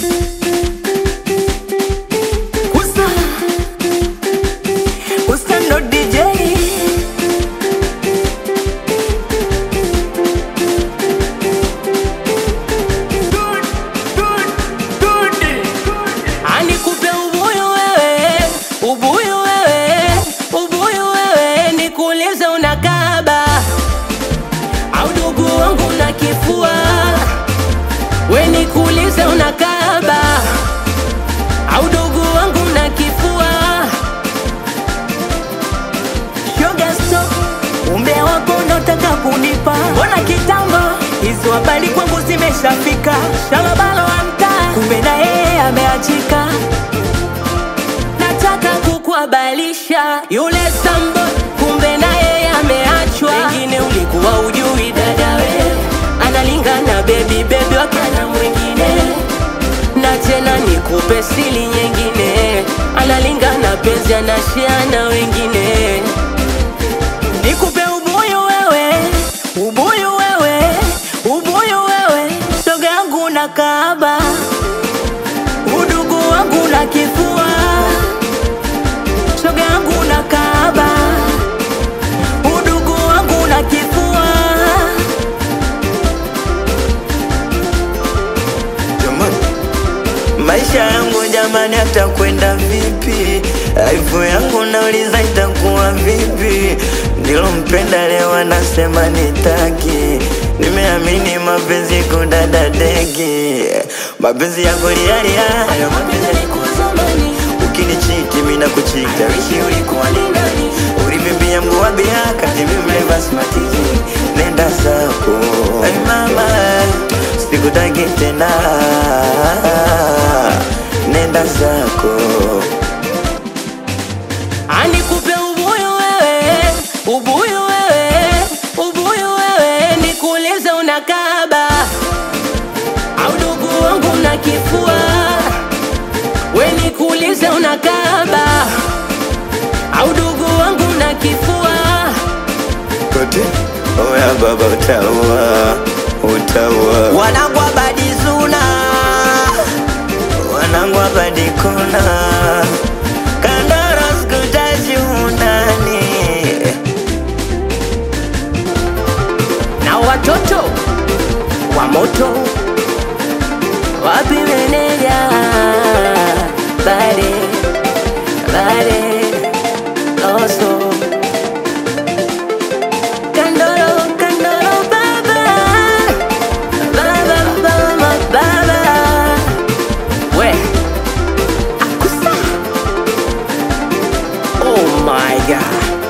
Usta no DJ. Anikupe ubuyu wewe, ubuyu wewe, ubuyu wewe, nikuulize unakaba au ndugu wangu na kifua? We nikuulize unakaba au ndugu wangu na kifua? Shoga stop, umbea wako unataka kunipa. Mbona kitambo hizo habari kwangu zimeshafika? Shalabalo wa mtaa, kumbe na yeye ameachika. Nataka kukuabalisha yule sambo, kumbe na yeye ameachwa. Wengine ulikuwa ujui dada we, analingana baby wakana mwingine. Na tena nikupe siri nyingine, analingana penzi anashare na wengine. Nikupe ubuyu wewe, ubuyu wewe, ubuyu wewe, shoga yangu na kaba, udugu wangu na kifua. Shoga yangu na kaba, udugu wangu na kifua. Maisha yangu jamani atakwenda vipi? Life yangu nauliza itakuwa vipi? Nilompenda leo anasema nitaki. Nimeamini mapenzi kudadadeki. Mapenzi yako lialia, Hayo mapenzi yalikuwa zamani. ukinichiti mimi nakuchita. Wishi ulikuwa ni nani? Ulivimbia mguu wa biaka, mimi mleva smartizi. Nenda zako, hey mama, sikutaki tena. Nenda zako. Anikupe ubuyu wewe, ubuyu wewe, ubuyu wewe, nikuulize unakaba au ndugu wangu na kifua? We nikuulize unakaba au ndugu wangu na kifua? Kote, oya baba utaua, utaua. Wanangu abadi zuna, wanangu abadi kuna. Kandara skutaji undani. Na watoto wa moto wapi meneja? Bade, bade, oso. Kandoro, kandoro, baba. Baba, baba, baba. We, akusa. Oh my God.